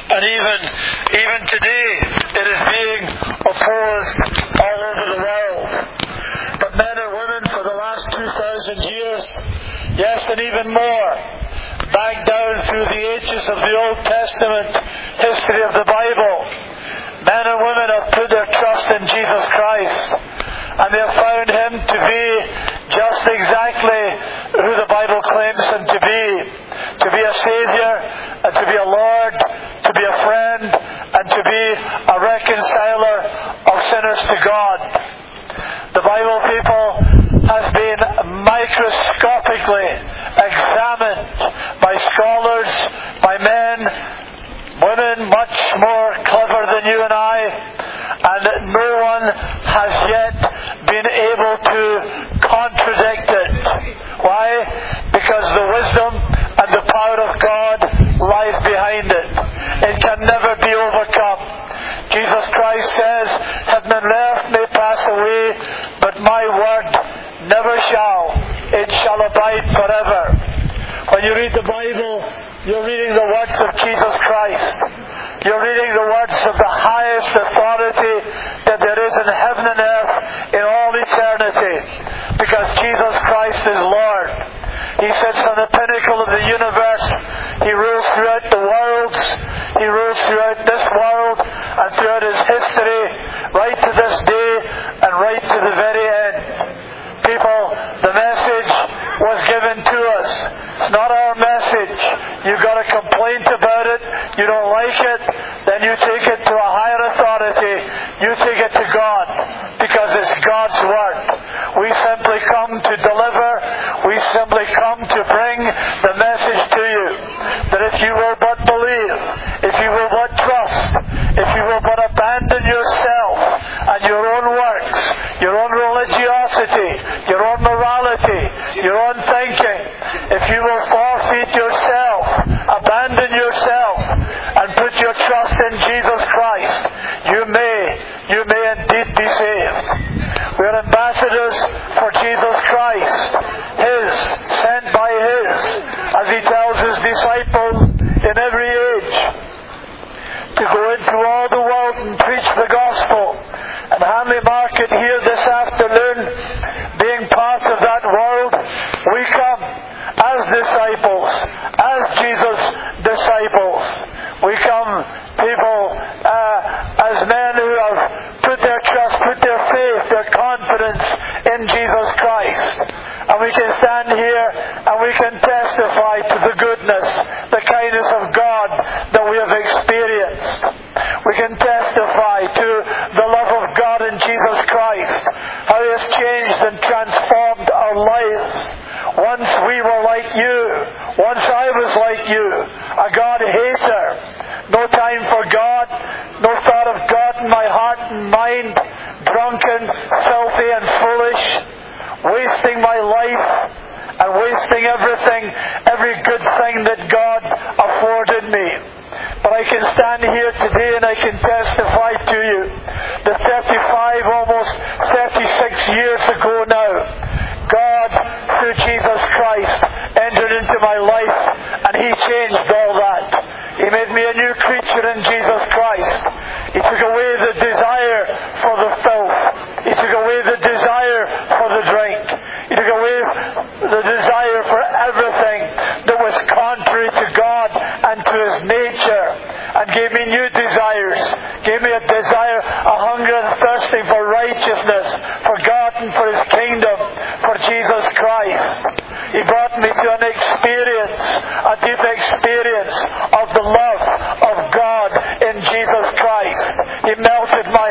And even today, it is being opposed all over the world. But men and women for the last 2,000 years, yes, and even more, back down through the ages of the Old Testament history of the Bible, men and women have put their trust in Jesus Christ, and they have found Him to be just exactly who the Bible claims Him to be a Saviour, and to be a Lord, to be a friend, and to be a reconciler of sinners to God. The Bible, people, has been microscopically examined by scholars, by men, women much more clever than you and I, and no one has yet been able to contradict it. Why? Because the wisdom and the power of God lies behind it. It can never be overcome. Jesus Christ says, "Heaven and earth may pass away, but my word never shall. It shall abide forever." When you read the Bible, you're reading the words of Jesus Christ. You're reading the words of the highest authority that there is in heaven and earth in all eternity. Because Jesus Christ is Lord. He sits on the pinnacle of the universe. He rules throughout the worlds. He rules throughout this world and throughout His history, right to this day and right to the very end. People, the message was given to us. It's not our message. You've got a complaint about it. You don't like it. Then you take it to a higher authority. You take it to God. Because it's God's word. We simply come to deliver. We simply come to bring the message to you. That if you will but believe, if you will but trust, if you will but abandon yourself and your own works, your own religiosity, your own morality, your own thinking, if you will forfeit yourself, abandon yourself, and put your trust in Jesus Christ, you may indeed be saved. We are ambassadors for Jesus Christ, His, sent by His, as He tells His disciples in every age, to go into all the world and preach the gospel. And Hanley Market here this afternoon, being part of that world, we come as disciples, as Jesus' disciples. We come, people, as men who have put their trust, put their faith, their confidence in Jesus Christ. And we can stand here and we can testify to the goodness, the kindness of God that we have experienced. We can testify to the love of God in Jesus Christ, how He has changed and transformed our lives. Once we were like you, once I was like you, a God hater, no time for God, no thought of God in my heart and mind, drunken, filthy and foolish, wasting my life and wasting everything, every good thing that God afforded me. But I can stand here today and I can testify to you that 35, almost 36 years ago now, God, through Jesus Christ, entered into my life and He changed all that. He made me a new creature in Jesus Christ. He took away the desire for the filth. He took away the desire for the drink. He took away the desire for everything that was contrary to God and to His nature, and gave me new desires. Gave me a desire, a hunger and thirsting for righteousness, for God and for His kingdom, for Jesus Christ. He brought me to an experience, a deep experience of the love of God in Jesus Christ. He melted my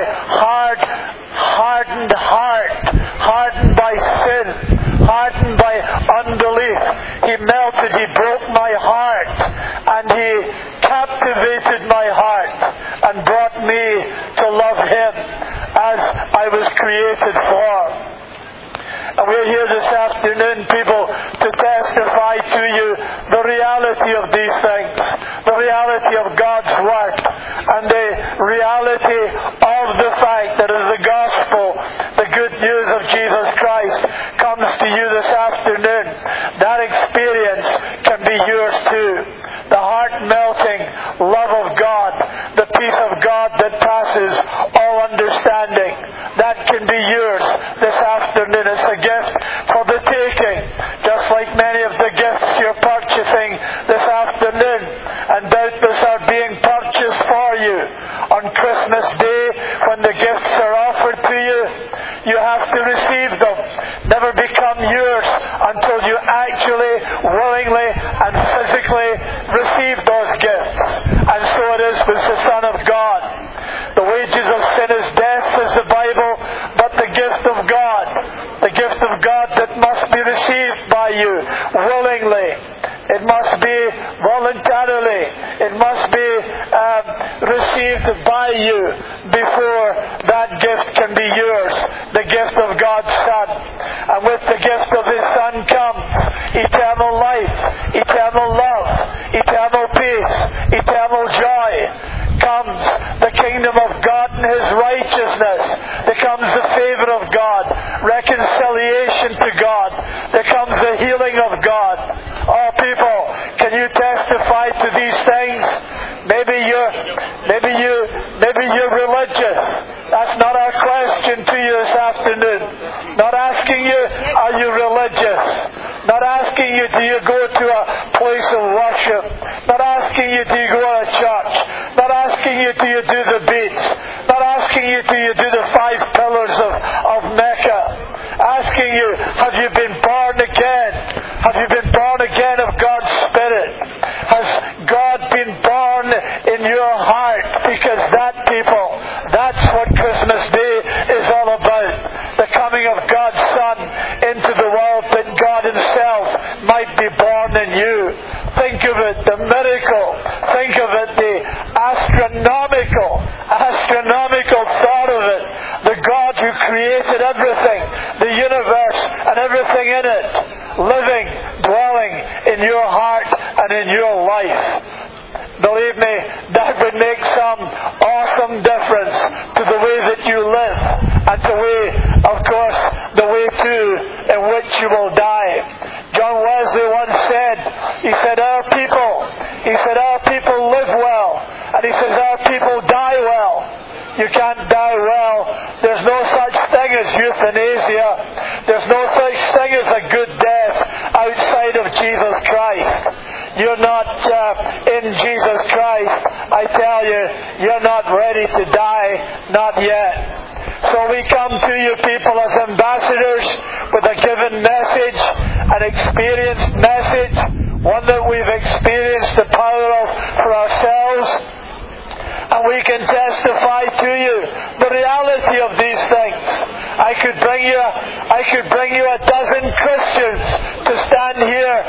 hardened heart, hardened by sin, hardened by unbelief. He melted, He broke my heart, and He captivated my heart and brought me to love Him as I was created for. And we're here this afternoon, people, to testify to you the reality of these things, the reality of God's Word, and the reality of the fact that as the gospel, the good news of Jesus Christ, comes to you this afternoon, that experience can be yours too. The heart-melting love of God, the peace of God that passes all understanding. That can be yours this afternoon. It's a gift for the taking, just like many of the gifts you're purchasing this afternoon, and doubtless are being purchased for you. On Christmas Day, when the gifts are offered to you, you have to receive them. Never become yours until you actually, willingly, and physically receive those gifts. And so it is with the Son of God. The wages of sin is death, says the Bible, but the gift of God that must be received by you willingly. It must be voluntarily. It must be received by you before that gift can be yours. The gift of God's Son. And with the gift of His Son comes eternal life, eternal love, eternal peace, eternal joy. Comes the kingdom of God and His righteousness. There comes the favor of God, reconciliation to God. There comes the healing of God. Oh, people, can you testify to these things? Maybe you're religious. That's not our question to you this afternoon. Not asking you, are you religious? Not asking you, do you go to a place of worship? Not asking you, do you go to a church? Not asking you, do you do the beats? Not asking you, do you do the 5 pillars of Mecca? Asking you, have you been born again? Have you been born again of God's Spirit? Has God been born in your heart? Because that's what Christmas Day is all about. The coming of God's Son into the world that God Himself might be born in you. Think of it, the miracle. Think of it, the astronomical thought of it. The God who created everything, the universe and everything in it, living, dwelling in your heart and in your life. Believe me, that would make some awesome difference to the way that you live and the way, of course, the way too in which you will die. John Wesley once said, our people live well, and he says our people die well. You can't die well. There's no such thing as euthanasia. There's no such thing as a good death outside of Jesus Christ. You're not in Jesus Christ. I tell you, you're not ready to die. Not yet. So we come to you people as ambassadors with a given message, an experienced message, one that we've experienced the power of for ourselves. And we can testify to you the reality of these things. I could bring you a dozen Christians to stand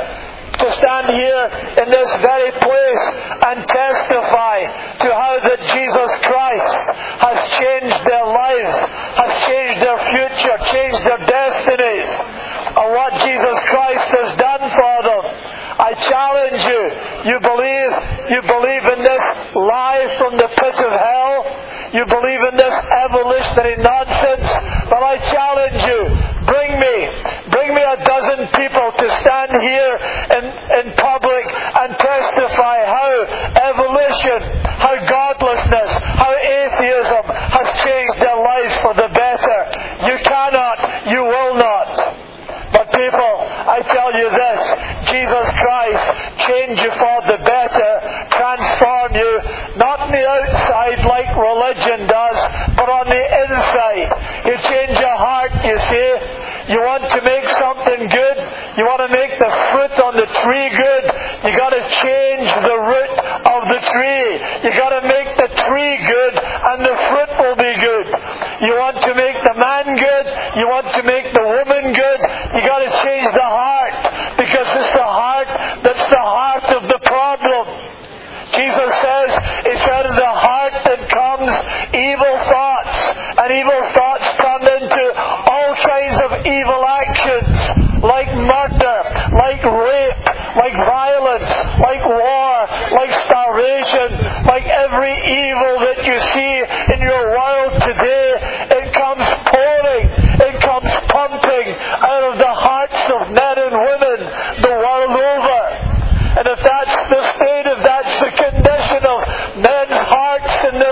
here in this very place and testify to how that Jesus Christ has changed their lives, has changed their future, changed their destinies, and what Jesus Christ has done for them. I challenge you. You believe in this lie from the pit of hell? You believe in this evolutionary nonsense? Well, I challenge you. Bring me a dozen people to stand here in public and testify how evolution, how godlessness, how atheism has changed their lives for the better. You cannot, you will not. But people, I tell you this, Jesus Christ change you for the better, transform you, not on the outside like religion does, but on the inside. You change your heart, you see. You want to make something good, you want to make the fruit on the tree good, you got to change the root of the tree. You got to make the tree good and the fruit will be good. You want to make the man good, you want to make the woman good, you got to change the heart, because it's the heart that's the heart of the problem. Jesus says it's out of the heart that comes evil thoughts, and evil thoughts turn into all kinds of evil actions, like murder, like rape, like violence, like war, like starvation, like every evil that you see in your world today. It comes pouring, it comes pumping out of the hearts of men and women the world over. And if that's the state, if that's the condition of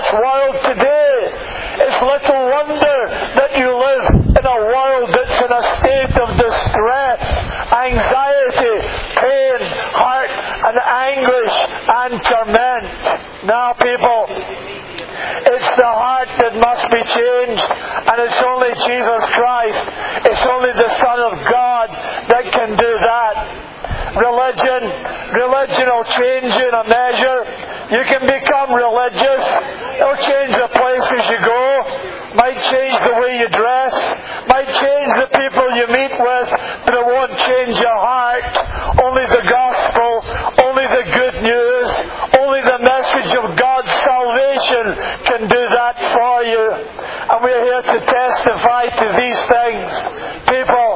this world today. It's little wonder that you live in a world that's in a state of distress, anxiety, pain, hurt, and anguish and torment. Now, people, it's the heart that must be changed, and it's only Jesus Christ, it's only the Son of God that can do that. Religion will change you in a measure. You can become religious. It'll change the places you go. Might change the way you dress. Might change the people you meet with, but it won't change your heart. Only the gospel, only the good news, only the message of God's salvation can do that for you. And we're here to testify to these things. People,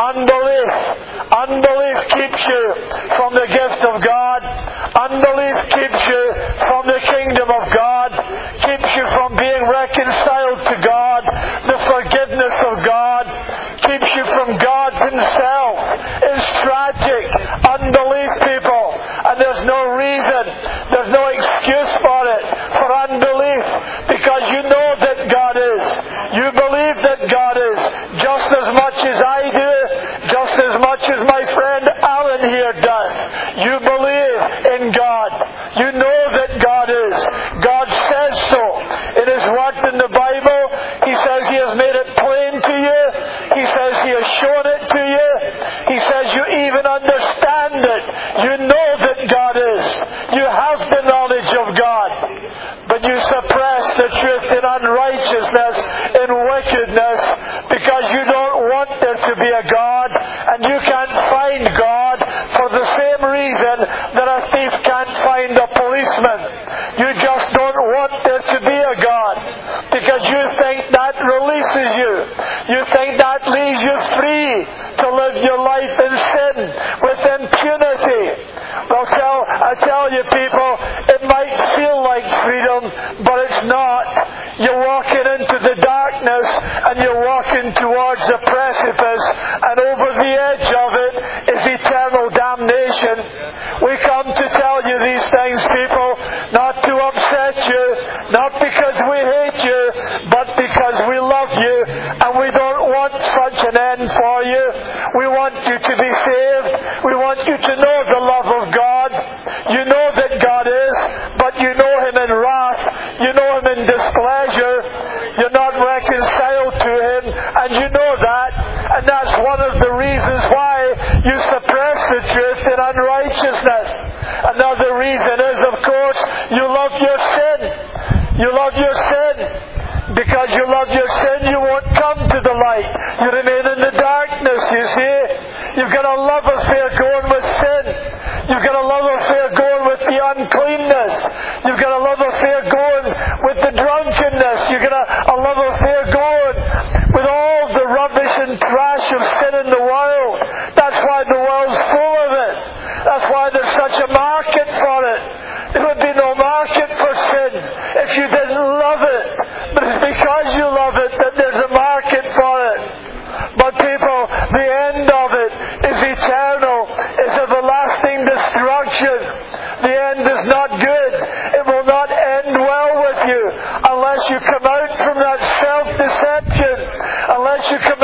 unbelief keeps you from the gift of God. Unbelief keeps you from the kingdom of God. Keeps you from being reconciled to God, the forgiveness of God. Keeps you from God Himself. It's tragic. Unbelief, people. And there's no reason, there's no excuse for it, for unbelief, because you know that God is. You believe that God is, just as much as I do, just as much as my friend Alan here does. You believe in God. You know that God is. God says so. In His Word in the Bible, He says He has made it plain to you. He says He has shown it to you. He says you even understand it. You know that God is. You have the knowledge of God. But you suppress the truth in unrighteousness, in wickedness, because you don't want there to be a God, and you can't find God for the same reason that a thief can't find a policeman. You just don't want there to be a God, because you think that releases you. You think that leaves you free to live your life in sin with impunity. Well, I tell you, people, it might feel like freedom, but it's not. You're walking into the darkness, and you're walking towards the precipice, and over the edge of it is eternal damnation. We come to tell you these things, people, not to upset you, not because we hate you, but because we love you, and we don't want such an end for you. We want you to be saved. We want you to know the love of God. You know that God is, but you know Him in wrath. You know Him in displeasure. You're not reconciled to Him, and you know that. And that's one of the reasons why you suppress the truth in unrighteousness. Another reason is, of course, you love your sin. You love your sin. Because you love your sin, you won't come to the light. You remain in the darkness, you see. You've got a love affair going with sin. You've got a love affair going with the uncleanness. You've got a love affair going with the drunkenness. You've got a love affair going with all the rubbish and trash of sin in the world. That's why the world's full of it. That's why there's such a market for it. There would be no market for sin if you didn't love it. But it's because you love it that there's a market for it. But people, the end of it is eternal. It's everlasting destruction. The end is not good. It will not end well with you unless you come out from that self-deception. Unless you come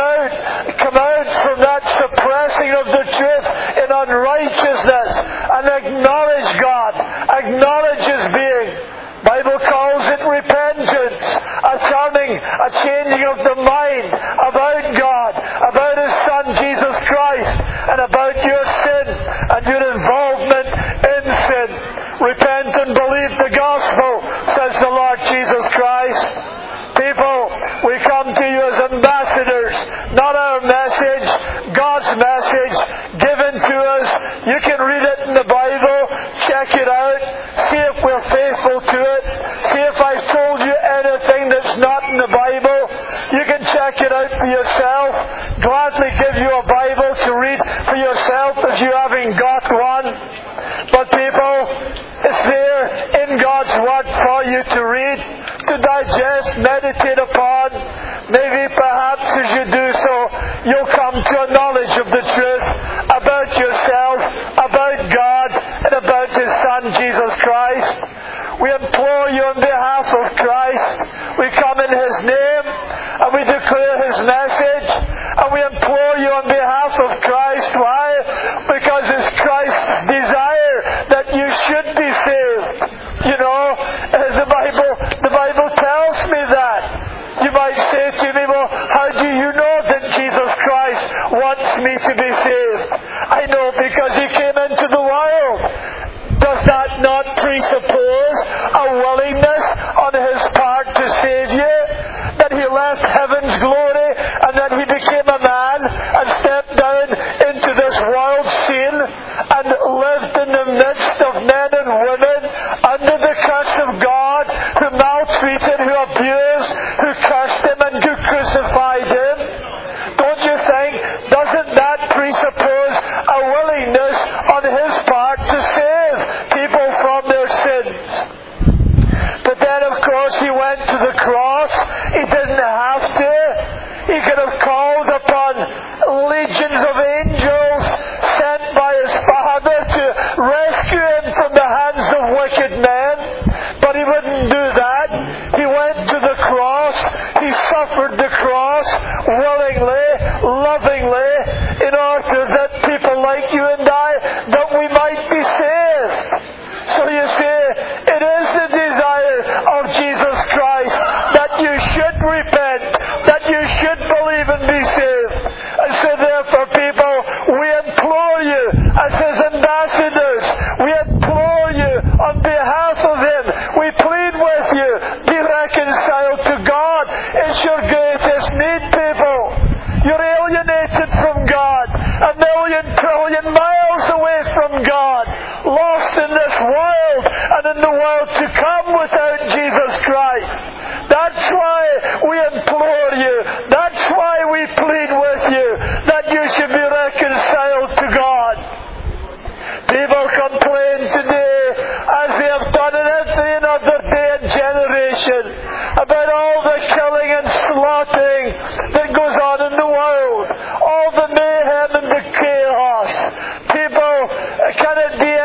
out from that suppressing of the truth in unrighteousness and acknowledge God. Acknowledge His being. Bible calls it repentance, a turning, a changing of the mind about God, about His Son Jesus Christ, and about your sin and your involvement in sin. Repent and believe the gospel, says the Lord Jesus Christ. People, we come to you as ambassadors, not our message, God's message given to us. You can read it in the Bible, check it out, see if we're faithful to it, see if I've told you anything that's not in the Bible. You can check it out for yourself. Gladly give you a Bible to read for yourself if you haven't got one. But people, it's there in God's Word for you to read, to digest, meditate upon. Maybe perhaps as you do so, you'll come to a knowledge of the truth about yourself, about God, and about His Son Jesus Christ. We implore implore you on behalf of Christ. We come in His name and we declare His message, and we implore you on behalf of Christ. Why? Because it's Christ's desire that you should be saved. You know, the Bible tells me that. You might say to me, well, how do you know that Jesus Christ wants me to be saved? I know because He came into the world. Does that not presuppose a willingness on His part to save you? That He left heaven's glory and that He became a man and stepped down into this world scene and lived in the midst of men and women under the curse of God, who maltreated, who abused, who cursed Him and who crucified Him. Don't you think, doesn't that presuppose a willingness on His part to save people from their sins? But then, of course, He went to the cross. He didn't have to. He could have called upon legions of angels sent by His Father to rescue Him from the hands of wicked men. But He wouldn't do that. He went to the cross. He suffered the cross willingly, lovingly, in order that people like you and I, that we might be saved. So you see, it is the desire of Jesus Christ that you should repent, that you should believe and be saved. And so therefore, people, we implore you as His ambassadors, we implore you on behalf of Him, we plead with you, be reconciled to God. It's your greatest need, people. You're alienated from God, a million trillion miles away from God, lost in this world and in the world to come without Jesus Christ. That's why we implore you, that's why we plead with you, that you should be reconciled to God. People complain today, as they have done in every other day and generation, about all the killing and slaughtering that goes on in the world, all the mayhem and the chaos. People, can it be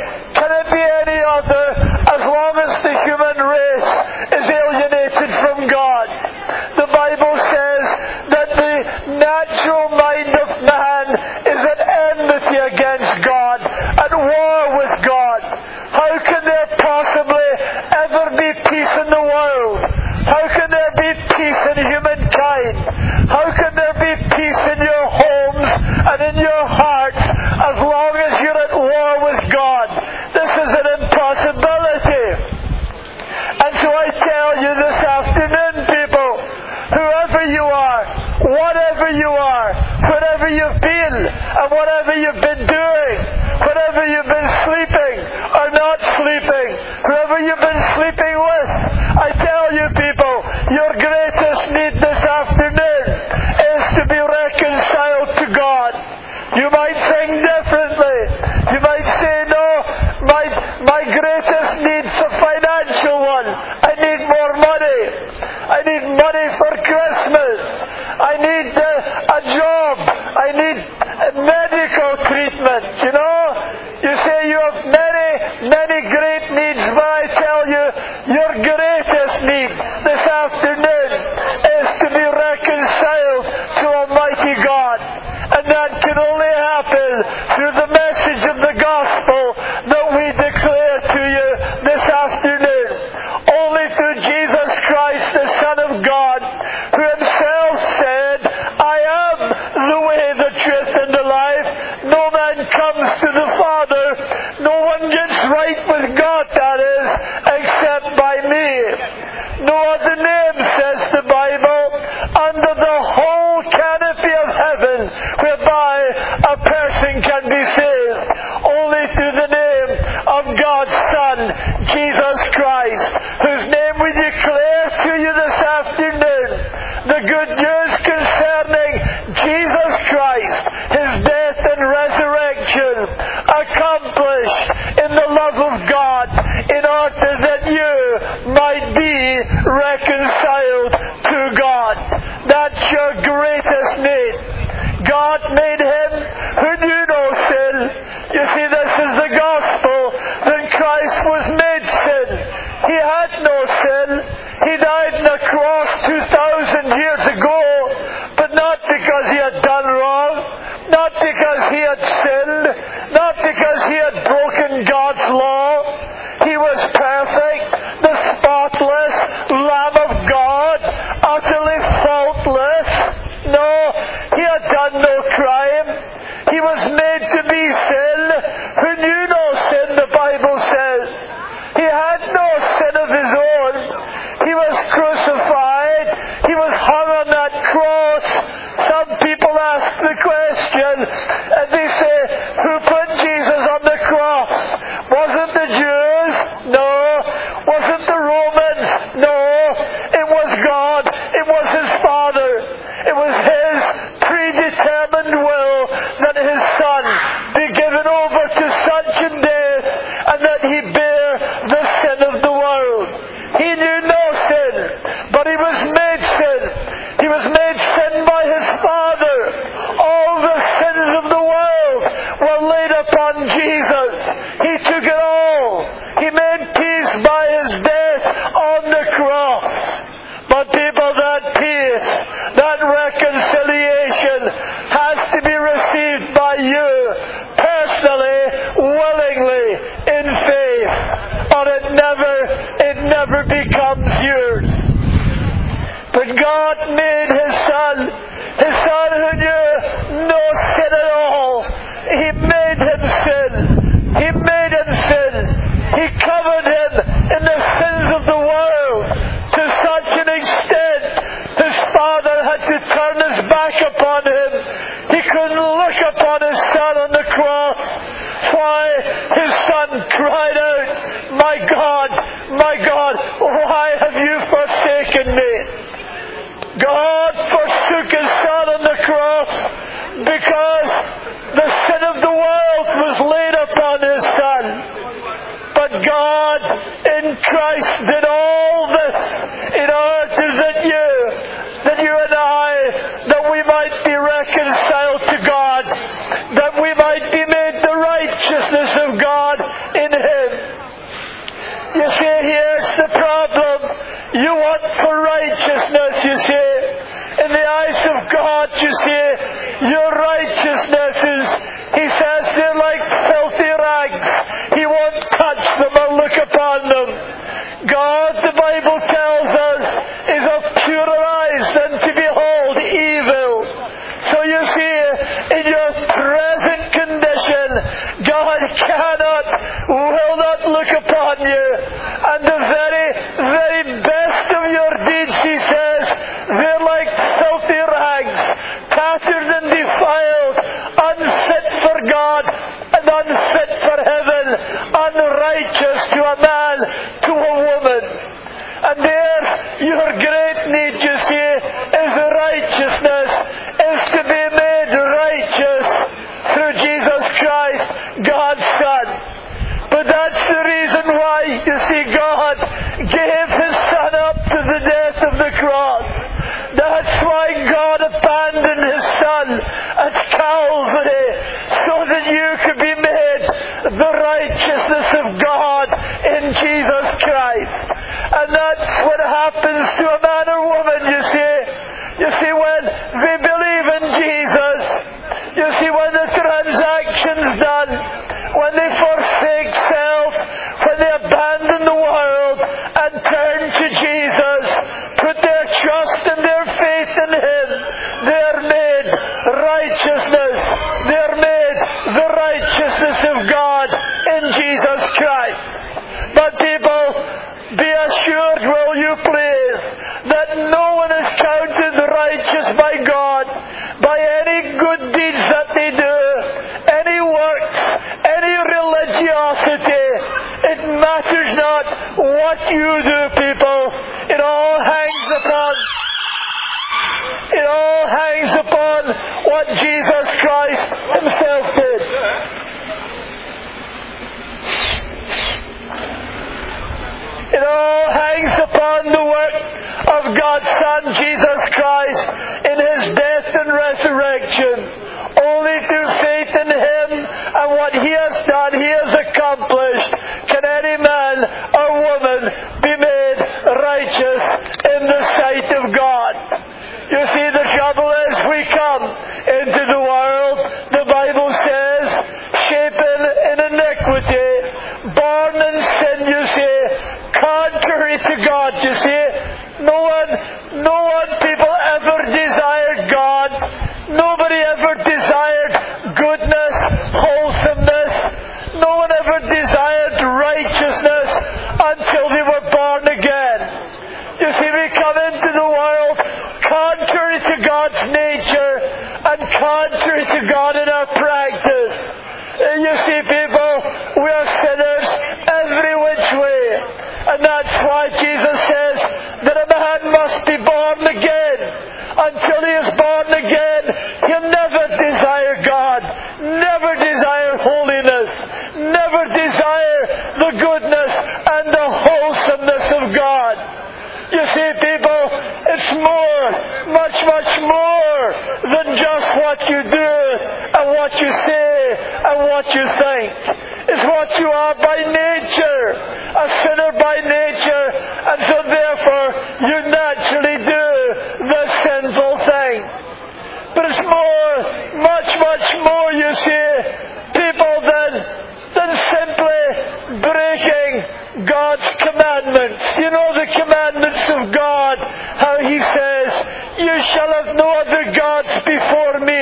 any other as long as the human race is alienated from God? The Bible says that the natural mind of man is at enmity against God, at war with God. How can there possibly ever be peace in the world? How can there be peace in humankind? How can there be peace in your homes and in your hearts as long as you're at war with God? This is an impossibility. And so I tell you this afternoon, people, whoever you are, whatever you are, wherever you've been and whatever you've been doing, wherever you've been sleeping or not sleeping, whoever you've been sleeping with, I tell you, people, your greatest need this afternoon is to be reconciled to God. You might think differently. You might say, no, my greatest need's a financial one. I need more money. I need money for Christmas. I need a job. I need medical treatment, you know. You say you have many great needs, but I tell you, your greatest need this afternoon is to be reconciled to Almighty God. And that can only happen through the message of the gospel that we declare to you this afternoon. Only through Jesus Christ, the Son of God, who Himself said, I am the way, the truth, and the life. No man comes to the Father. No one gets right with God, that is, except by me. No other name, says the Bible, under the whole canopy of heaven, whereby a person can be saved. Only through the name of God's Son, Jesus Christ, whose name we declare to you this afternoon. The good news concerning Jesus Christ, His death and resurrection, accomplished in the love of God, in order that you might be reconciled to God. That's your greatest need. God made Him who knew no sin. You see, this is the gospel, that Christ was made sin. He had had no sin. He died on the cross 2,000 years ago, but not because he had done wrong, not because he had sinned, not because he had broken God's law. He was perfect, the spotless Lamb of God, utterly faultless. No, he had done no crime. He was made to be sin, who knew no sin, the Bible says. He had no sin of his own. He was crucified. He was hung on that cross. Some people ask the question, and they say, who put Jesus on the cross? Wasn't the Jews? No. Wasn't the Romans? No. It was God. It was his Father. It was his predetermined will that his Son be given over to such a death, and that he bear the sin of the world. He knew no sin, but he was made sin. He was made sin by his Father. All the sins of the world were laid upon Jesus. He took it all. He made peace by his death on the cross. But people, that peace, that reconciliation has to be received by you personally, willingly, in faith, or it never becomes yours. But God made his Son who knew no sin at all. He made him sin. He made him sin. He covered him in the sins of the world to such an extent his Father had to turn his back upon him. He couldn't look upon his Son on the cross. Why? His Son cried out, my God, why have you forsaken me? God forsook his Son on the cross because the sin of the world was laid upon his Son. But God in Christ did all this in order that you and I, that we might be reconciled to God, that we might be made the righteousness of God in him. You see, here's the problem. You want for righteousness, you see. In the eyes of God, you see, your righteousness is, he says, they're like filthy rags. He won't touch them or look upon them. God, the Bible tells us, is of purer eyes than to behold evil. So you see, in your present condition, God will not look upon you. And the very, very best of your deeds, he says, they're like filthy rags, tattered and defiled, unfit for God and unfit for heaven, unrighteous to a man, to a woman. And there, your great need, you see, is righteousness, is to be made righteous through Jesus Christ, God's Son. But that's the reason why, you see, God gave his Son up to the death of the cross. That's why God abandoned his Son at Calvary, so that you could be made the righteousness of God in Jesus Christ. And that's what happens to a man or woman, you see. You see, when they believe in Jesus, you see, when the transaction's done, when they forsake self, when they abandon the world and turn to Jesus, put their trust and their faith in him, they're made righteousness. They're made the righteousness of God in Jesus Christ. But people, be assured, will you please, that no one is counted righteous by God by any good deeds that they do, any works, any religiosity. It matters not what you do, people. It all hangs upon what Jesus Christ himself did. It all hangs upon the work of God's Son, Jesus Christ, in his death and resurrection. Only through faith in him and what he has done, he has accomplished, can any man or woman be made in the sight of God. You see, the trouble is we come into the world, the Bible says, shapen in iniquity, born in sin, you see, contrary to God, you see. No one people ever desired God. Nobody ever desired goodness, wholesomeness. No one ever desired righteousness until they were born again. You see, we come into the world contrary to God's nature and contrary to God in our practice. You see, people, we are sinners every which way. And that's why Jesus says that a man must be born again. Until he is born again, he'll never desire God, never desire holiness, never desire the goodness and the wholesomeness of God. You see, people, it's more, much, much more than just what you do and what you say and what you think. It's what you are by nature, a sinner by nature, and so therefore you naturally do the sinful thing. But it's more, much, much more, you see, people, than simply breaking God's commandments. You know the commandments of God, how He says, you shall have no other gods before me.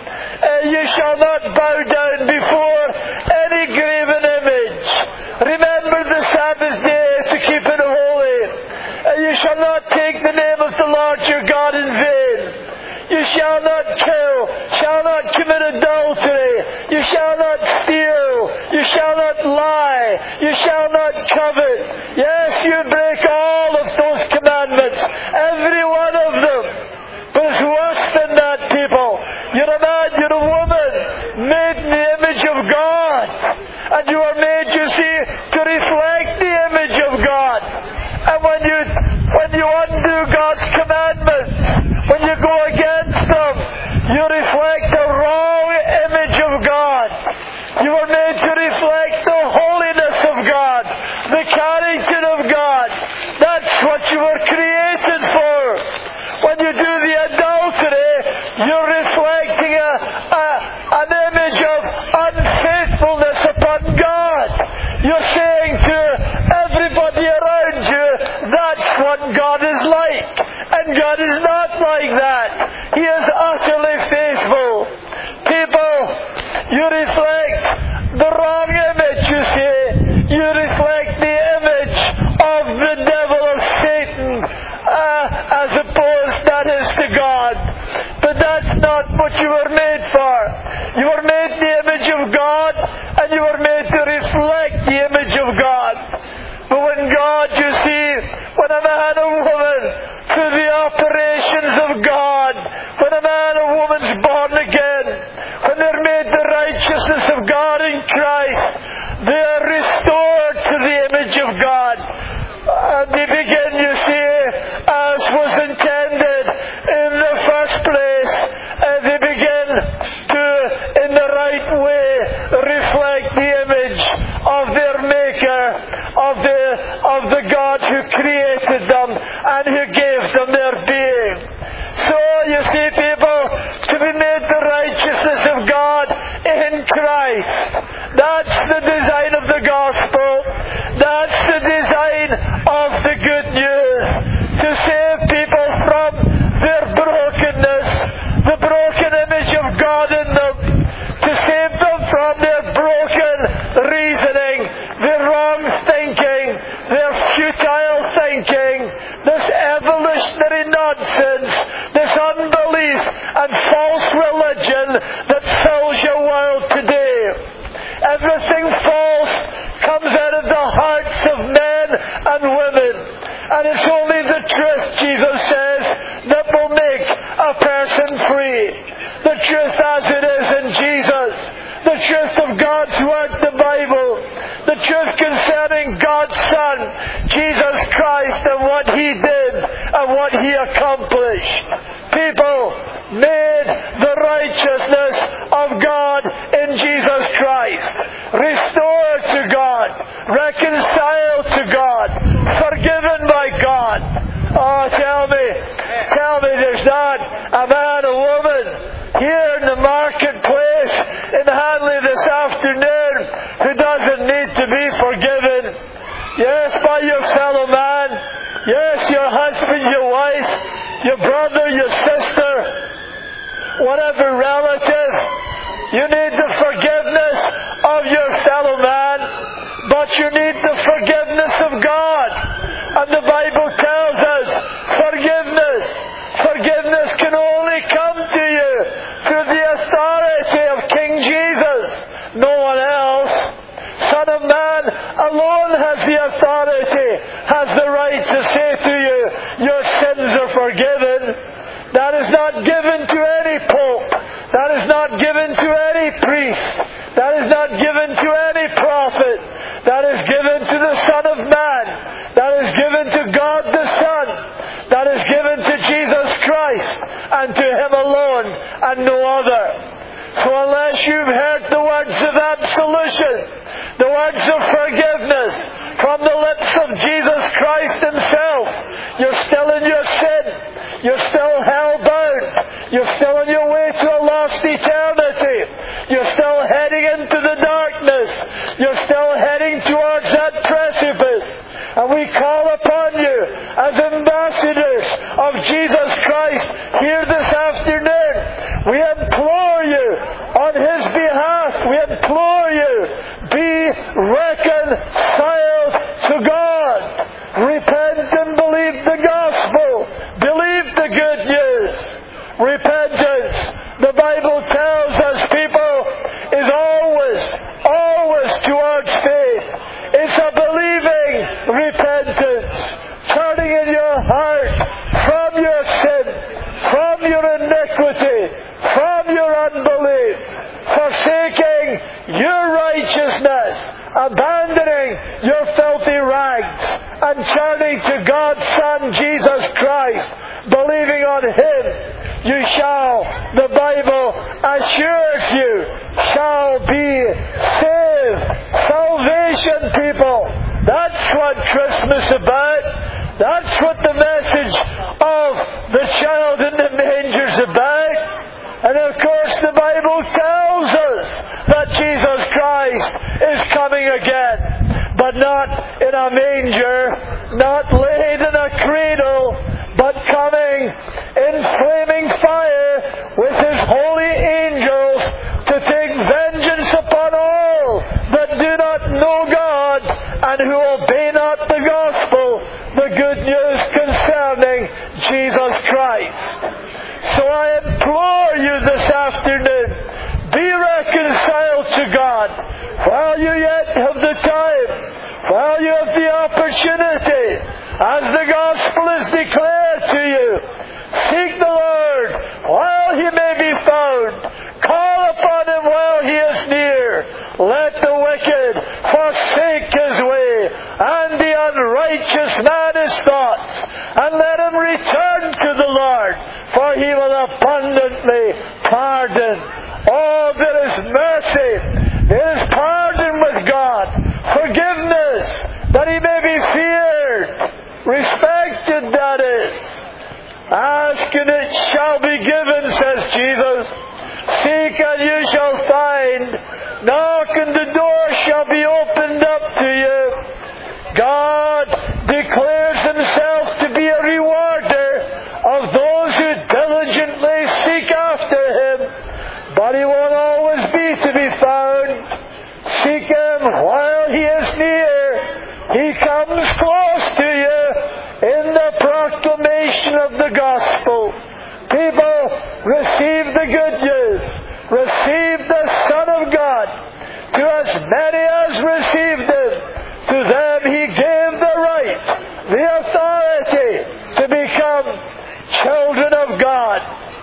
You shall not bow down before any graven image. Remember the Sabbath day to keep it holy. You shall not take the name of the Lord your God in vain. You shall not kill, shall not commit adultery, you shall not steal, you shall not lie, you shall not covet. Yes, you break all of those commandments, every one of them. But it's worse than that, people. You're a man, you're a woman, made in the image of God. And you are made, you see, to reflect the image of God. And when you undo God's commandments, when you go against them, you reflect the wrong image of God. You were made to reflect the holiness of God, the character of God. That's what you were created for. When you do the adultery, you're reflecting an image of unfaithfulness upon God. You're saying to everybody around you, that's what God is like. And God is not like that. He is utterly faithful. People, you reflect the wrong image, you see. You reflect the image of the devil, of Satan, as opposed, that is, to God. But that's not what you were made for. You were made in the image of God, and you were made to reflect the image of God. But when God, you see, when a man or woman, through the operations of God, when a man or woman's born again, when they're made the righteousness of God in Christ, they are restored to the image of God. And they begin, you see, as was intended in the first place, they begin to, in the right way, reflect the image of their Maker, of the God who created them and who gave them their being. So, you see, people, to be made the righteousness of God in Christ, that's the design of the gospel. That's the design of the good news. To save people from their brokenness, the broken image of God in them. To save them from their broken reasoning, their wrong thinking, their futile thinking, this evolutionary nonsense, this unbelief and false religion that fills your world today. Everything false comes out of the hearts of men and women. And it's only the truth, Jesus says, that will make a person free. The truth as it is in Jesus. The truth of God's Word, the Bible. The truth concerning God's Son, Jesus Christ, and what He did and what He accomplished. People made the righteousness of God in Jesus Christ. Restored to God. Reconciled to God. Forgiven by God. Oh, tell me there's not a man or woman here in the marketplace in Hanley this afternoon who doesn't need to be forgiven. Yes, by your fellow man. Yes, your husband, your wife, your brother, your sister, whatever relative. You need the forgiveness of your fellow man, but you need the forgiveness of God. And the Bible tells us forgiveness can only come to you through the authority of King Jesus. No one else. Son of Man alone has the authority, has the right to say to you, your sins are forgiven. That is not given to any pope. That is not given to any priest. That is not given to any prophet. That is given to the Son of Man. That is given to God the Son. That is given to Jesus Christ and to Him alone and no other. So unless you've heard the words of absolution, the words of forgiveness from the lips of Jesus Christ Himself, you're still in your sin. You're still hell-bound. You're still on your way to a lost eternity. You're still heading into the darkness. You're still heading towards that precipice. And we call upon you as ambassadors of Jesus Christ here this afternoon. We implore you on His behalf. We implore you, be reconciled to God. Repent and believe the gospel. Believe the good news. Repentance, the Bible tells us, people, is always towards faith. It's a believing repentance, turning in your heart from your sin, from your iniquity, from your unbelief, forsaking your righteousness, abandoning your filthy rags, and turning to God's Son, Jesus Christ, believing on Him. You shall, the Bible assures you, shall be saved. Salvation, people. That's what Christmas is about. That's what the message of the child in the manger is about. And of course the Bible tells us that Jesus Christ is coming again. But not in a manger, not laid in a cradle, but coming in flaming fire with His holy angels to take vengeance upon all that do not know God and who obey not the gospel, the good news concerning Jesus Christ. So I implore you this afternoon, be reconciled to God while you yet have the time, while you have the opportunity, as the gospel is declared to you. Seek the Lord while He may be found. Call upon Him while He is near. Let the wicked forsake his way, and the unrighteous man his thoughts, and let him return to the Lord, for He will abundantly pardon. Oh, there is mercy. There is pardon with God. Forgiveness, that He may be feared, respected, that is. Ask and it shall be given, says Jesus. Seek and you shall find. Knock and the door shall be opened up to you. God declares Himself to be a rewarder of those who diligently seek after Him. But He won't always be to be found. Seek Him while He is near. He comes close to you in the proclamation of the gospel. People, receive the good news. Receive the Son of God. To as many as received Him, to them He gave the right, the authority to become children of God.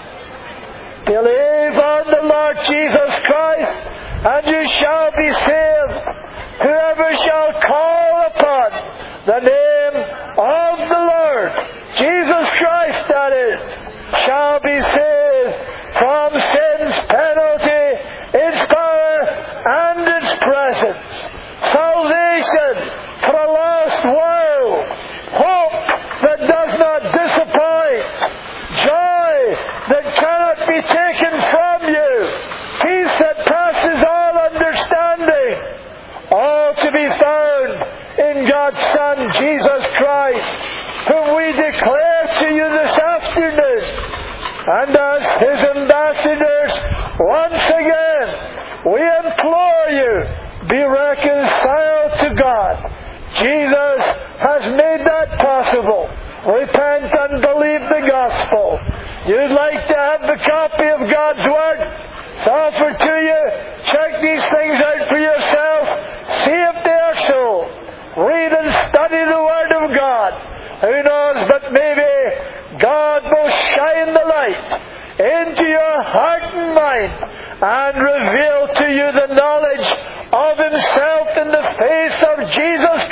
Believe on the Lord Jesus Christ, and you shall be saved. Whoever shall call upon the name of the Lord, Jesus Christ that is, shall be saved from sin's penalty, its power, and its presence. Salvation for a lost world. Hope that does cannot disappoint, joy that cannot be taken from you, peace that passes all understanding, all to be found in God's Son, Jesus Christ, whom we declare to you this afternoon. And as His ambassadors, once again, we implore you, be reconciled to God. Jesus has made that possible. Repent and believe the gospel. You'd like to have the copy of God's Word? It's offered to you. Check these things out for yourself. See if they are so. Read and study the Word of God. Who knows, but maybe God will shine the light into your heart and mind and reveal to you the knowledge of Himself in the face of Jesus